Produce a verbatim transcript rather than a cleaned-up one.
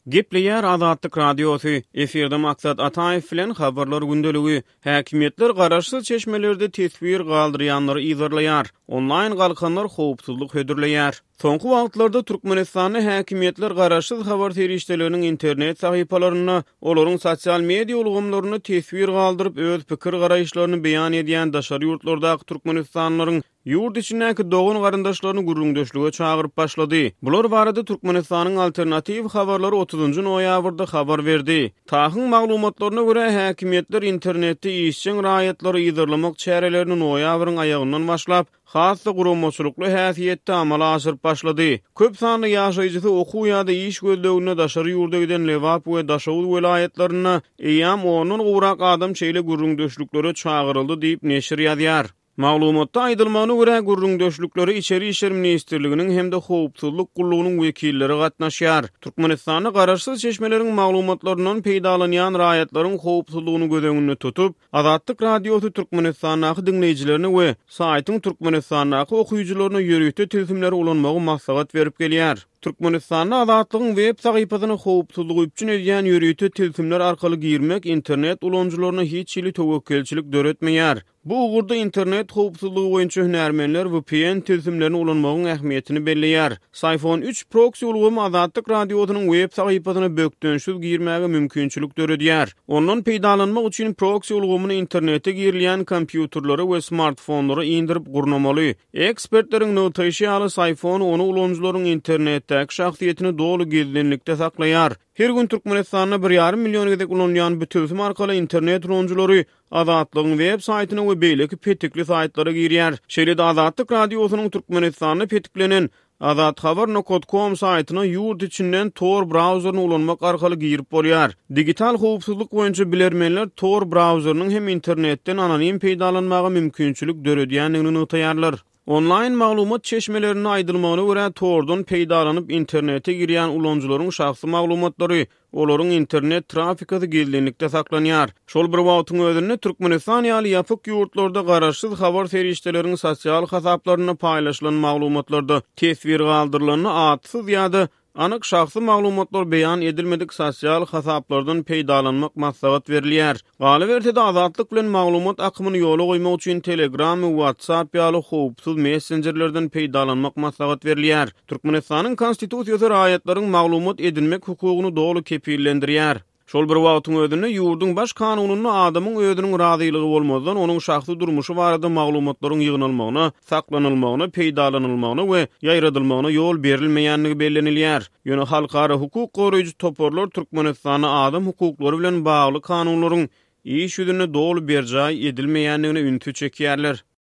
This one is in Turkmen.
Gepleýär Azatlyk Radiosu, eferde maksat Ataýew bilen habarlar gündeligi, häkimetler garaşsyz çeşmelerde tesbir galdyrýanlary izarlaýar, onlaýn galkanlar howpsuzlyk hödürleýär. Soňky wagtlarda Türkmenistanyň häkimetler garaşsyz habar terişdeleriniň internet sahypalaryna, olaryň sosial media ulgamlaryna tesbir galdyryp öz pikir garaýşlaryny beýan edýän daşary ýurtlardaky türkmenistanlylaryň yurt içindäki dogun garyndaşlaryny gurrundaşlyga çagyryp başlady. Bular barada Türkmenistanyň alternativ habarlary otuzunçy noýabrda habar berdi. Tahyň maglumatlaryna görä häkimetler internetde işçiň raýatlary ýygyrlamak çärelerini noýabryň aýagyndan başlap, hasda gurumaçylykly häsiýetde amala aşyryp başlady. Köp sanly ýaşaýjysy okuw ýa-da iş gözlegine daşary ýurda giden Lewap we Daşawul welaýatlaryna eýam onun urak adam çeýle gurrundaşlyklary çagyryldy diýip neşir ýazýar. Maglumatda aýdylmagyna görä gurrundaşlykları içeri işler ministrliginiň hemde howpsuzlyk gullugynyň wekilleri gatnaşýar. Türkmenistanyň garaşsyz çeşmeleriň maglumatlarynyň peýdalanýan raýatlaryň howpsuzlygyny gözeňinde tutup, Azatlyk Radiosu Türkmenistanyň dinleýijilerine we saýtyň Türkmenistanyň okuyjylaryna ýörükde tüzümleri ulanmagy maksat berip gelýär. Türkmenistanyň Azatlygyň web sahypasyny howpsuzlygy üçin edýän ýörükde tüzümler arkaly girmek internet ulanjylaryna hiç ýyly tewekkelçilik döretmeýär. Bu ugurda internet howpsuzlygy boýunça hünärmenler V P N tüzümlerini ulanmagyň ähmiýetini belleýär. Sayfon üç proxy ulgamy Azatlyk Radiosynyň web sahypasyna bökdönşsiz girmäge mümkinçilik döredýär. Ondan peýdalanmak üçin proxy ulgamyny internete girilýän kompýuterlary we smartfonlary indirip gurnamaly. Ekspertleriň notaýşy Sayfon onu ulanjylaryň internetdäki şahsiýetini dolu gizlenlikde saklaýar. Her gün Türkmenistanyň bir ýarym million gedek ulanýan bu tüzüm arkaly internet ulanjylary Azatlygyň web saýtyna we beýleki petikli saýtlara girýär. Şeýle-de Azatlyk Radiosynyň Türkmenistanyna petiklenen azat habar nokta com saýtyna ýurt içinden Tor browseryny ulanmak arkaly girip bolýar. Digital howpsuzlyk boýunça bilermenler Tor browserynyň hem internetden anonim peýdalanmagy mümkinçilik döredýändigini ýytaýarlar. Online maglumat çeşmelerini aýdylmagyna görä Tordan peýdalanyp internete girýän ulanjylaryň şahsy maglumatlary, olaryň internet trafikady gizlenlikde saklanýar. Şol bir wagtyň özünde Türkmenistan ýaly ýapyk ýurtlarda garaşsyz habar terişdeleriň sosial hasaplaryna paýlaşylan maglumatlarda tesbir galdyrylany atsyz ýa-da anyk şahsy maglumatlar beýan edilmedik sosial hasaplardan peýdalanmak maksat berilýär. Galyp Azatlyk bilen maglumat akymyny ýola goýmak üçin Telegram we WhatsApp ýaly howpsuz messengerlerden peýdalanmak maksat berilýär. Türkmenistanyň konstitusiýasy raýatlaryň maglumat edilmek hukugyny dolu kepillendirýär. Şol bir wagtyň özünde ýurduň baş kanunyny adamyň özüniň razylygy bolmadan onuň şahsy durmuşy barada maglumatlaryň ýygnalmagyna, saklanylmagyna, peýdalanylmagyna we ýaýradylmagyna ýol berilmeýänligi bellenilýär. Ýöne halkara hukuk goraýjy toporlar Türkmenistanyň adam hukuklary bilen bagly kanunlaryň iş ýüzüne dolu berjay edilmeýänligine üntü çekýärler.